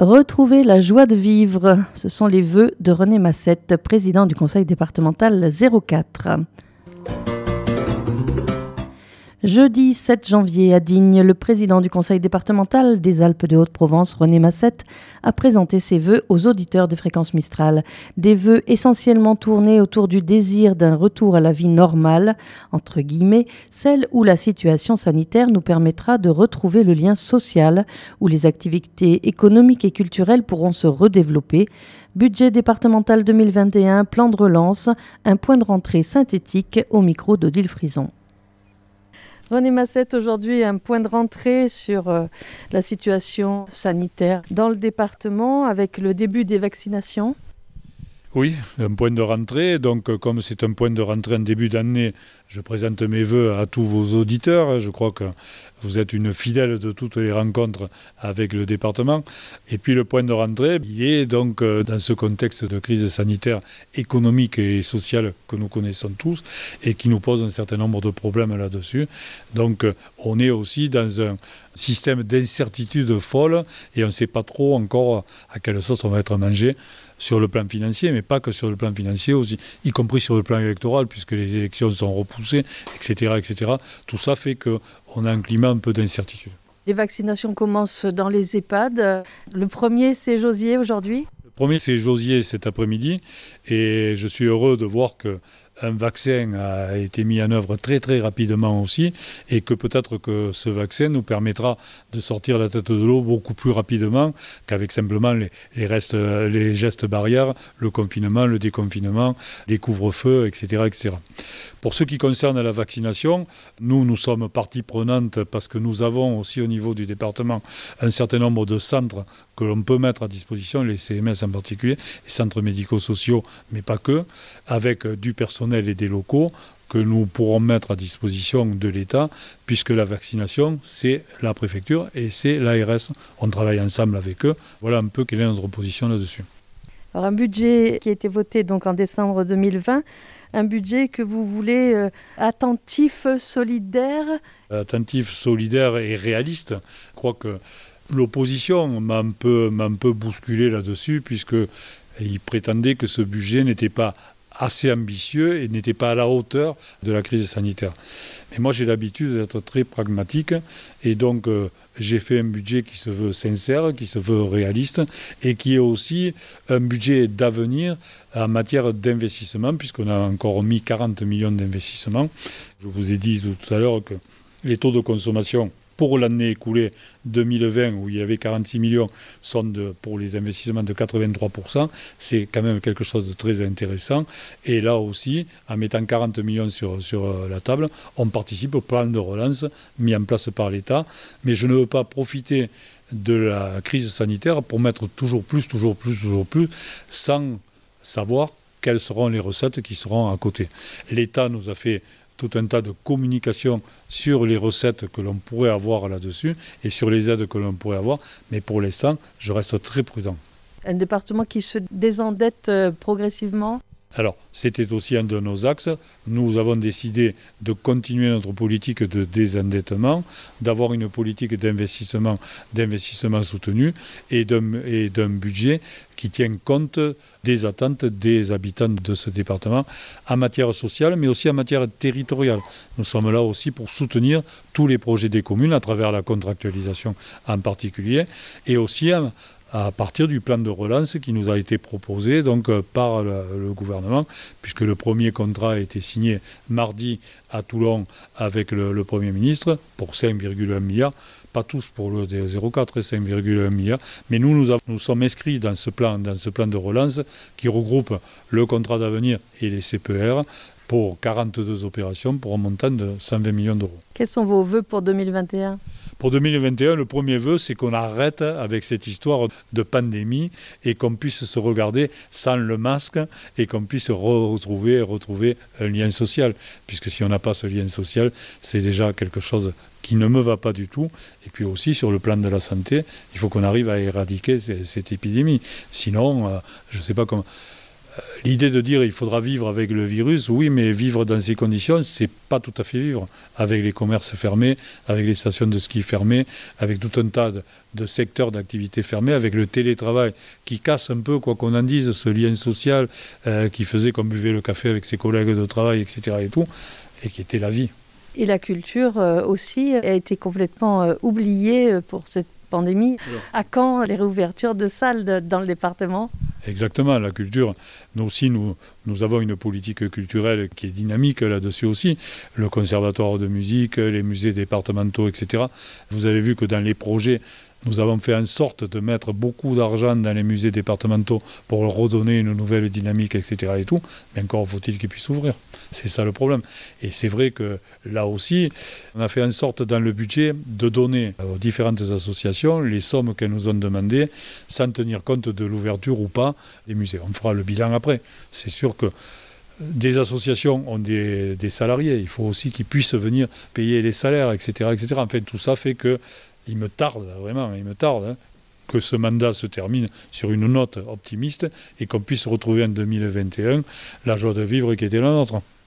Retrouver la joie de vivre, ce sont les vœux de René Massette, président du conseil départemental 04. Jeudi 7 janvier à Digne, le président du conseil départemental des Alpes de Haute-Provence, René Massette, a présenté ses vœux aux auditeurs de Fréquence Mistral. Des vœux essentiellement tournés autour du désir d'un retour à la vie normale, entre guillemets, celle où la situation sanitaire nous permettra de retrouver le lien social, où les activités économiques et culturelles pourront se redévelopper. Budget départemental 2021, plan de relance, un point de rentrée synthétique au micro d'Odile Frison. René Massette, aujourd'hui, un point de rentrée sur la situation sanitaire dans le département avec le début des vaccinations. Oui, un point de rentrée. Donc, comme c'est un point de rentrée en début d'année, je présente mes vœux à tous vos auditeurs. Je crois que vous êtes une fidèle de toutes les rencontres avec le département. Et puis, le point de rentrée, il est donc dans ce contexte de crise sanitaire économique et sociale que nous connaissons tous et qui nous pose un certain nombre de problèmes là-dessus. Donc, on est aussi dans un système d'incertitude folle et on ne sait pas trop encore à quelle sauce on va être mangé sur le plan financier, mais pas que sur le plan financier aussi, y compris sur le plan électoral, puisque les élections sont repoussées, etc., etc. Tout ça fait qu'on a un climat un peu d'incertitude. Les vaccinations commencent dans les EHPAD. Le premier, c'est Josier aujourd'hui. Le premier, c'est Josier cet après-midi, et je suis heureux de voir qu'un vaccin a été mis en œuvre très très rapidement aussi et que peut-être que ce vaccin nous permettra de sortir la tête de l'eau beaucoup plus rapidement qu'avec simplement les gestes barrières, le confinement, le déconfinement, les couvre-feux, etc., etc. Pour ce qui concerne la vaccination, nous sommes partie prenante parce que nous avons aussi au niveau du département un certain nombre de centres que l'on peut mettre à disposition, les CMS en particulier, les centres médico-sociaux, mais pas que, avec du personnel et des locaux que nous pourrons mettre à disposition de l'État, puisque la vaccination, c'est la préfecture et c'est l'ARS. On travaille ensemble avec eux. Voilà un peu quelle est notre position là-dessus. Alors un budget qui a été voté donc en décembre 2020, un budget que vous voulez attentif, solidaire. Attentif, solidaire et réaliste. Je crois que l'opposition m'a un peu bousculé là-dessus, puisqu'il prétendait que ce budget n'était pas assez ambitieux et n'était pas à la hauteur de la crise sanitaire. Mais moi, j'ai l'habitude d'être très pragmatique et donc j'ai fait un budget qui se veut sincère, qui se veut réaliste et qui est aussi un budget d'avenir en matière d'investissement, puisqu'on a encore mis 40 millions d'investissements. Je vous ai dit tout à l'heure que les taux de consommation pour l'année écoulée 2020, où il y avait 46 millions, sont pour les investissements de 83%. C'est quand même quelque chose de très intéressant. Et là aussi, en mettant 40 millions sur la table, on participe au plan de relance mis en place par l'État. Mais je ne veux pas profiter de la crise sanitaire pour mettre toujours plus, sans savoir quelles seront les recettes qui seront à côté. L'État nous a fait tout un tas de communications sur les recettes que l'on pourrait avoir là-dessus et sur les aides que l'on pourrait avoir. Mais pour l'instant, je reste très prudent. Un département qui se désendette progressivement ? Alors, c'était aussi un de nos axes. Nous avons décidé de continuer notre politique de désendettement, d'avoir une politique d'investissement soutenu et d'un budget qui tient compte des attentes des habitants de ce département en matière sociale, mais aussi en matière territoriale. Nous sommes là aussi pour soutenir tous les projets des communes à travers la contractualisation en particulier et aussi à partir du plan de relance qui nous a été proposé donc, par le gouvernement, puisque le premier contrat a été signé mardi à Toulon avec le Premier ministre pour 5,1 milliards. Pas tous pour le 0,4 et 5,1 milliards, mais nous sommes inscrits dans ce plan de relance qui regroupe le contrat d'avenir et les CPR pour 42 opérations pour un montant de 120 millions d'euros. Quels sont vos vœux pour 2021 ? Pour 2021, le premier vœu, c'est qu'on arrête avec cette histoire de pandémie et qu'on puisse se regarder sans le masque et qu'on puisse retrouver un lien social. Puisque si on n'a pas ce lien social, c'est déjà quelque chose qui ne me va pas du tout. Et puis aussi, sur le plan de la santé, il faut qu'on arrive à éradiquer cette épidémie. Sinon, je ne sais pas comment... L'idée de dire il faudra vivre avec le virus, oui, mais vivre dans ces conditions, c'est pas tout à fait vivre. Avec les commerces fermés, avec les stations de ski fermées, avec tout un tas de secteurs d'activité fermés, avec le télétravail qui casse un peu, quoi qu'on en dise, ce lien social qui faisait qu'on buvait le café avec ses collègues de travail, etc. et tout, et qui était la vie. Et la culture aussi a été complètement oubliée pour cette pandémie. À quand les réouvertures de salles dans le département ? Exactement, la culture. Nous aussi, nous avons une politique culturelle qui est dynamique là-dessus aussi. Le conservatoire de musique, les musées départementaux, etc. Vous avez vu que dans les projets, nous avons fait en sorte de mettre beaucoup d'argent dans les musées départementaux pour leur redonner une nouvelle dynamique, etc. et tout. Mais encore faut-il qu'ils puissent ouvrir. C'est ça le problème. Et c'est vrai que là aussi, on a fait en sorte dans le budget de donner aux différentes associations les sommes qu'elles nous ont demandées sans tenir compte de l'ouverture ou pas des musées. On fera le bilan après. C'est sûr que des associations ont des salariés. Il faut aussi qu'ils puissent venir payer les salaires, etc. etc. Enfin, tout ça fait que il me tarde que ce mandat se termine sur une note optimiste et qu'on puisse retrouver en 2021 la joie de vivre qui était la nôtre.